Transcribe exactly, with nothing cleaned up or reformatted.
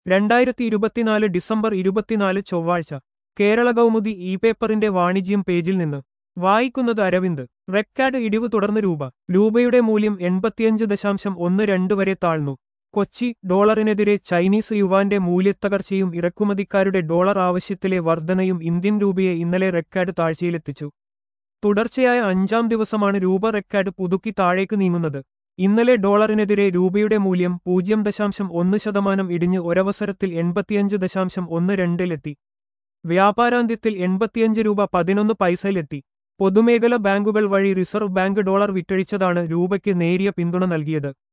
രണ്ടായിരത്തി ഇരുപത്തിനാല് ഡിസംബർ ഇരുപത്തിനാല് ചൊവ്വാഴ്ച കേരള കൗമുദി ഇ പേപ്പറിന്റെ വാണിജ്യം പേജിൽ നിന്ന് വായിക്കുന്നത് അരവിന്ദ്. റെക്കാർഡ് ഇടിവ് തുടർന്ന് രൂപ രൂപയുടെ മൂല്യം എൺപത്തിയഞ്ച് ദശാംശം ഒന്ന് രണ്ട് വരെ താഴ്ന്നു. കൊച്ചി ഡോളറിനെതിരെ ചൈനീസ് യുവാന്റെ മൂല്യത്തകർച്ചയും ഇറക്കുമതിക്കാരുടെ ഡോളർ ആവശ്യത്തിലെ വർധനയും ഇന്ത്യൻ രൂപയെ ഇന്നലെ റെക്കാർഡ് താഴ്ചയിലെത്തിച്ചു. തുടർച്ചയായ അഞ്ചാം ദിവസമാണ് രൂപ റെക്കാർഡ് പുതുക്കി താഴേക്ക് നീങ്ങുന്നത്. ഇന്നലെ ഡോളറിനെതിരെ രൂപയുടെ മൂല്യം പൂജ്യം ദശാംശം ഒന്ന് ശതമാനം ഇടിഞ്ഞ് ഒരവസരത്തിൽ എൺപത്തിയഞ്ച് ദശാംശം ഒന്ന് രണ്ടിലെത്തി. വ്യാപാരാന്ത്യത്തിൽ എൺപത്തിയഞ്ച് രൂപ പതിനൊന്ന് പൈസയിലെത്തി. പൊതുമേഖല ബാങ്കുകൾ വഴി റിസർവ് ബാങ്ക് ഡോളർ വിറ്റഴിച്ചതാണ് രൂപയ്ക്ക് നേരിയ പിന്തുണ നൽകിയത്.